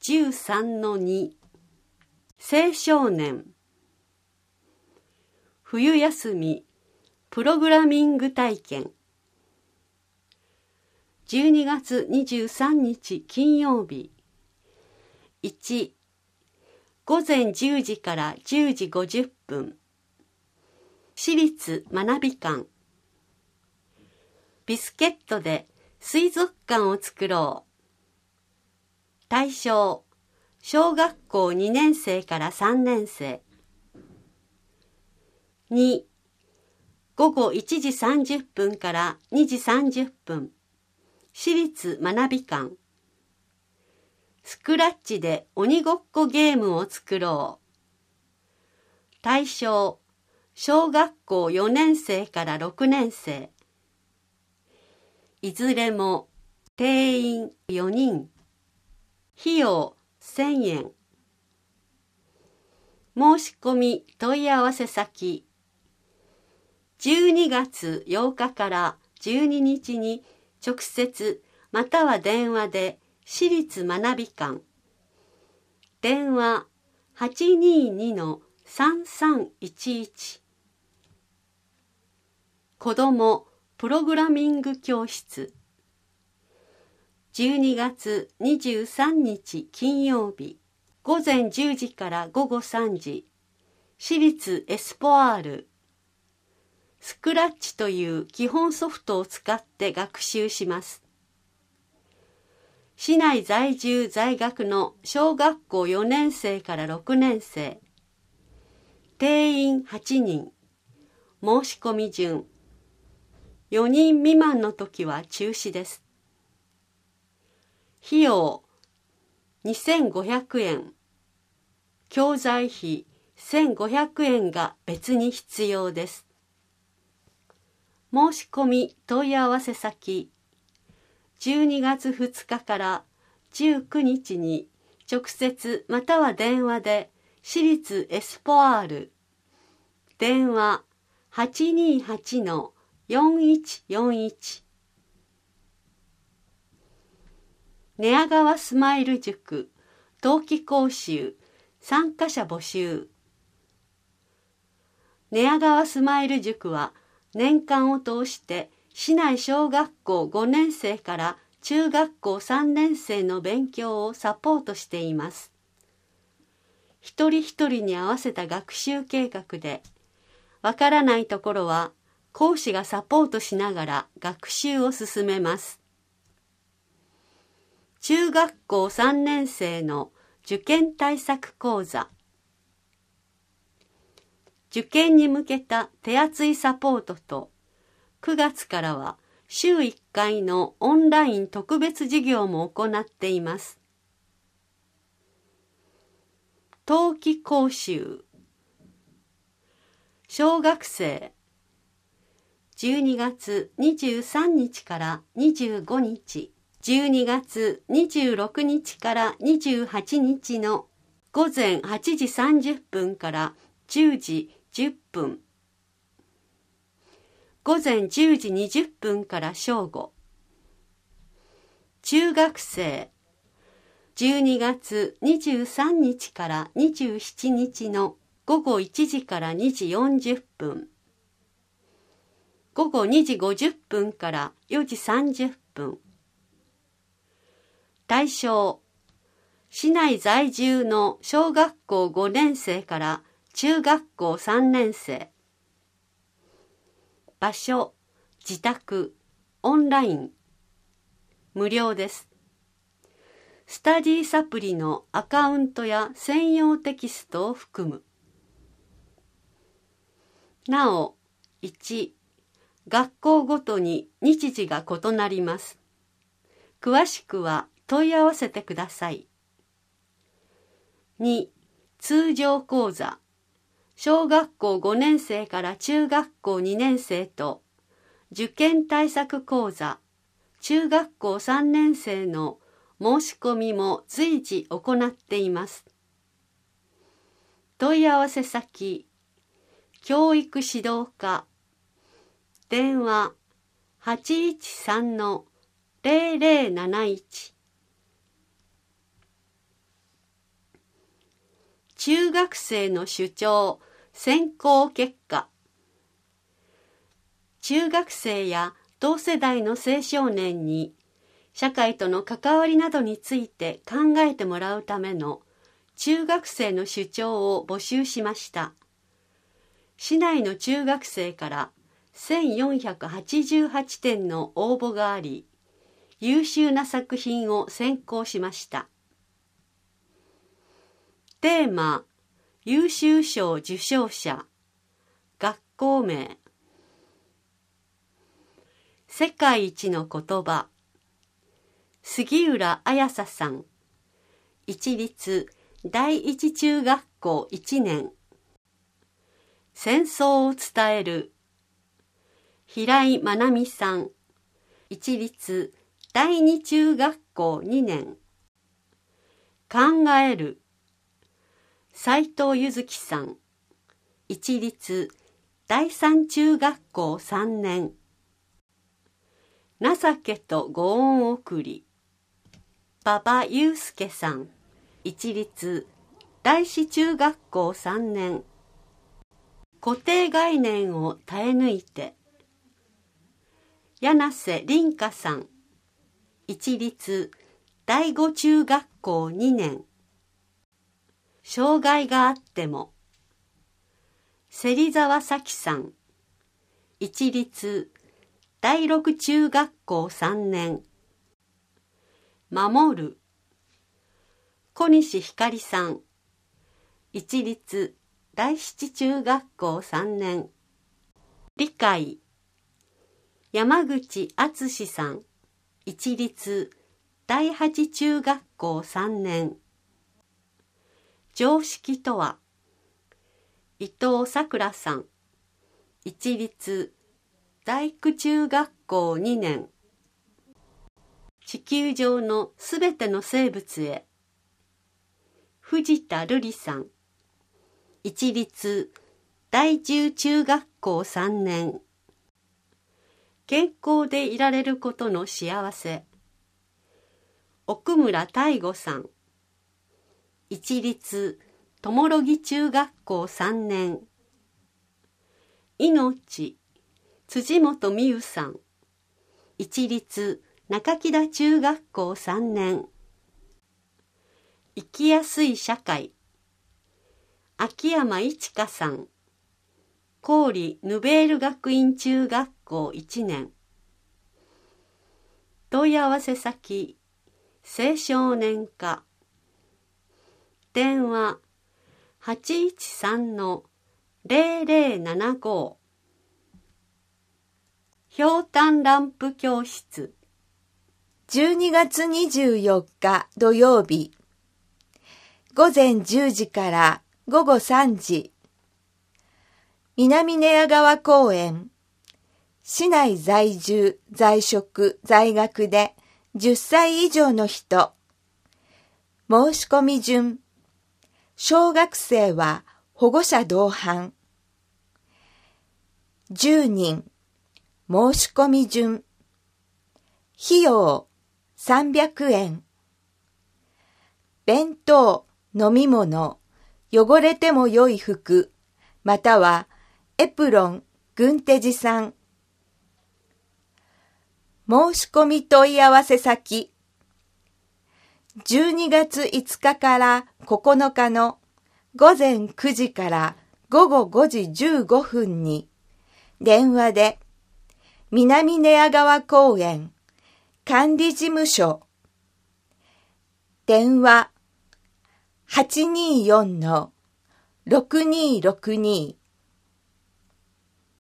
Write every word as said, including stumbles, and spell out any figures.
じゅうさんのに 青少年冬休みプログラミング体験じゅうにがつにじゅうさんにち金曜日いち午前じゅうじからじゅうじごじゅっぷん私立学び館ビスケットで水族館を作ろう。対象小学校にねんせいからさんねんせい。に午後いちじさんじゅっぷんからにじさんじゅっぷん私立学び館スクラッチで鬼ごっこゲームを作ろう。対象小学校よねんせいからろくねんせい。いずれも定員よにん。費用せんえん。申し込み問い合わせ先じゅうにがつようかからじゅうににちに直接または電話で私立学び館電話 はちにーにのさんさんいちいち 子どもプログラミング教室じゅうにがつにじゅうさんにち金曜日午前じゅうじからごごさんじ私立エスポアールスクラッチという基本ソフトを使って学習します。市内在住在学の小学校よねんせいからろくねんせい。定員はちにん。申し込み順。よにん未満の時は中止です。費用にせんごひゃくえん。教材費せんごひゃくえんが別に必要です。申し込み問い合わせ先じゅうにがつふつかからじゅうくにちに直接または電話で私立エスポアール電話 はちにーはちのよんいちよんいち 寝屋川スマイル塾冬季講習参加者募集寝屋川スマイル塾は年間を通して市内小学校ごねんせいから中学校さんねんせいの勉強をサポートしています。一人一人に合わせた学習計画で、わからないところは講師がサポートしながら学習を進めます。中学校さんねんせいの受験対策講座受験に向けた手厚いサポートと、くがつからは週いっかいのオンライン特別授業も行っています。冬季講習小学生じゅうにがつにじゅうさんにちからにじゅうごにち、じゅうにがつにじゅうろくにちからにじゅうはちにちのごぜんはちじさんじゅっぷんからじゅうじじゅっぷん、ごぜんじゅうじにじゅっぷんから正午。中学生じゅうにがつにじゅうさんにちからにじゅうしちにちのごごいちじからにじよんじゅっぷん、ごごにじごじゅっぷんからよじさんじゅっぷん。対象市内在住の小学校ごねんせいから中学校さんねんせい。場所、自宅、オンライン。無料です。スタディサプリのアカウントや専用テキストを含む。なお、いち、学校ごとに日時が異なります。詳しくは問い合わせてください。に、通常講座。小学校ごねんせいから中学校にねんせいと受験対策講座中学校さんねんせいの申し込みも随時行っています。問い合わせ先教育指導課電話 はちいちさんのぜろぜろなないち中学生の首長選考結果。中学生や同世代の青少年に社会との関わりなどについて考えてもらうための中学生の首長を募集しました。市内の中学生からせんよんひゃくはちじゅうはちてんの応募があり、優秀な作品を選考しました。テーマ、優秀賞受賞者、学校名、世界一の言葉、杉浦綾紗さん、一律第一中学校いちねん、戦争を伝える、平井まなみさん、一律第二中学校にねん、考える、斉藤ゆずきさん、一律第三中学校さんねん、情けとご恩送り、馬場雄介さん、一律第四中学校さんねん、固定概念を耐え抜いて、柳瀬凛香さん、一律第五中学校にねん、障害があっても、芹沢咲さん、一律第六中学校さんねん、守る、小西ひかりさん、一律第七中学校さんねん、理解、山口敦さん、一律第八中学校さんねん、常識とは、伊藤さくらさん、一律第九中学校にねん、地球上のすべての生物へ、藤田瑠璃さん、一律第十中学校さんねん、健康でいられることの幸せ、奥村大吾さん、一律友木中学校さんねん、命、辻本美優さん、一律中木田中学校さんねん、生きやすい社会、秋山一華さん、郡ヌベール学院中学校いちねん、問い合わせ先、青少年課、電話 はちいちさんのゼロゼロななご、ひょうたんランプ教室。 じゅうにがつにじゅうよっか土曜日、ごぜんじゅうじからごごさんじ、南寝屋川公園、市内在住、在職、在学でじゅっさい以上の人、申し込み順、小学生は保護者同伴、じゅうにん、申し込み順、費用さんびゃくえん、弁当、飲み物、汚れても良い服、またはエプロン、軍手持参。申し込み問い合わせ先、じゅうにがついつかからここのかのごぜんくじからごごごじじゅうごふんに電話で南寝屋川公園管理事務所、電話 はちにーよんのろくにーろくに